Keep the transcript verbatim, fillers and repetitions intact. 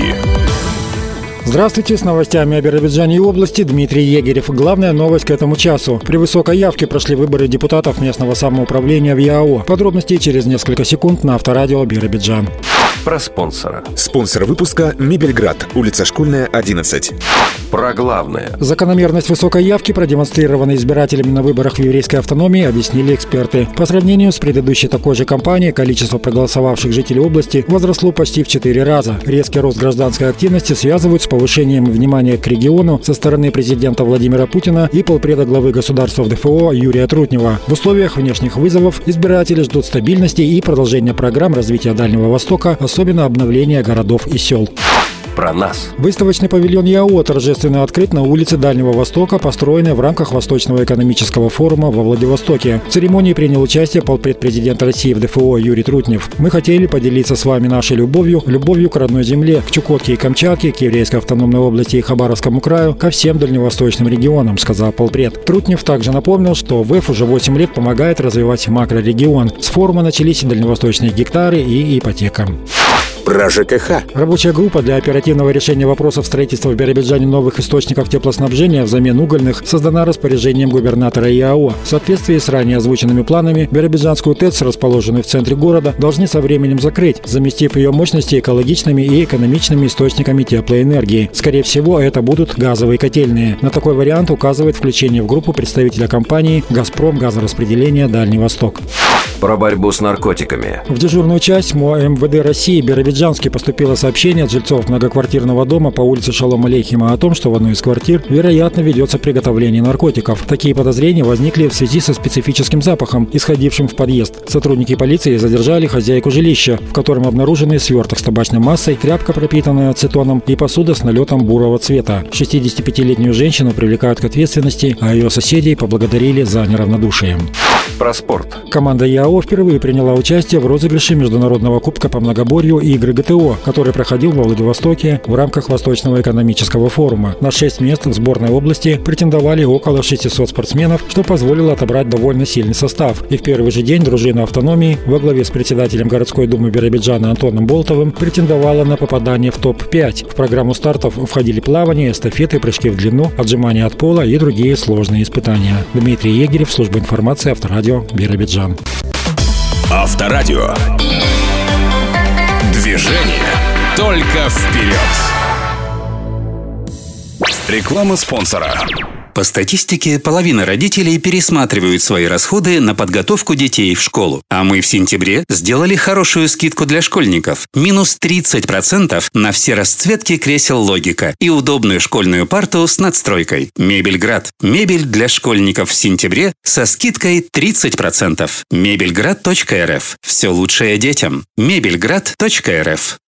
Новости. Здравствуйте, с новостями о Биробиджане и области Дмитрий Егерев. Главная новость к этому часу. При высокой явке прошли выборы депутатов местного самоуправления в ЯО. Подробности через несколько секунд на Авторадио Биробиджан. Про спонсора. Спонсор выпуска «Мебельград», улица Школьная, одиннадцать. Про главное. Закономерность высокой явки, продемонстрированной избирателями на выборах в еврейской автономии, объяснили эксперты. По сравнению с предыдущей такой же кампанией, количество проголосовавших жителей области возросло почти в четыре раза. Резкий рост гражданской активности связывают с повышением внимания к региону со стороны президента Владимира Путина и полпреда главы государства в ДФО Юрия Трутнева. В условиях внешних вызовов избиратели ждут стабильности и продолжения программ развития Дальнего Востока, особенно обновления городов и сел. Про нас. Выставочный павильон ЯО торжественно открыт на улице Дальнего Востока, построенной в рамках Восточного экономического форума во Владивостоке. В церемонии принял участие полпред президента России в ДФО Юрий Трутнев. Мы хотели поделиться с вами нашей любовью, любовью к родной земле, к Чукотке и Камчатке, к еврейской автономной области и Хабаровскому краю, ко всем дальневосточным регионам, сказал полпред. Трутнев также напомнил, что ВЭФ уже восемь лет помогает развивать макрорегион. С форума начались и дальневосточные гектары и ипотека. Про ЖКХ. Рабочая группа для оперативного решения вопросов строительства в Биробиджане новых источников теплоснабжения взамен угольных создана распоряжением губернатора ЯО. В соответствии с ранее озвученными планами, Биробиджанскую ТЭЦ, расположенную в центре города, должны со временем закрыть, заместив ее мощности экологичными и экономичными источниками теплоэнергии. Скорее всего, это будут газовые котельные. На такой вариант указывает включение в группу представителя компании «Газпром газораспределение Дальний Восток». Про борьбу с наркотиками. В дежурную часть МО МВД России Биробиджанске поступило сообщение от жильцов многоквартирного дома по улице Шалом Алейхима о том, что в одной из квартир, вероятно, ведется приготовление наркотиков. Такие подозрения возникли в связи со специфическим запахом, исходившим в подъезд. Сотрудники полиции задержали хозяйку жилища, в котором обнаружены сверток с табачной массой, тряпка, пропитанная ацетоном, и посуда с налетом бурого цвета. шестидесятипятилетнюю женщину привлекают к ответственности, а ее соседей поблагодарили за неравнодушие. Про спорт. Команда ЯО впервые приняла участие в розыгрыше международного кубка по многоборью игры ГТО, который проходил во Владивостоке в рамках Восточного экономического форума. На шесть мест в сборной области претендовали около шестисот спортсменов, что позволило отобрать довольно сильный состав. И в первый же день дружина автономии во главе с председателем городской думы Биробиджана Антоном Болтовым претендовала на попадание в топ пять. В программу стартов входили плавание, эстафеты, прыжки в длину, отжимания от пола и другие сложные испытания. Дмитрий Егерев, служба информации, Авторадио Биробиджан. Авторадио. Движение только вперед. Реклама спонсора. По статистике, половина родителей пересматривают свои расходы на подготовку детей в школу. А мы в сентябре сделали хорошую скидку для школьников. Минус тридцать процентов на все расцветки кресел «Логика» и удобную школьную парту с надстройкой. Мебельград. Мебель для школьников в сентябре со скидкой тридцать процентов. мебельград точка эр эф. Все лучшее детям. мебельград точка эр эф.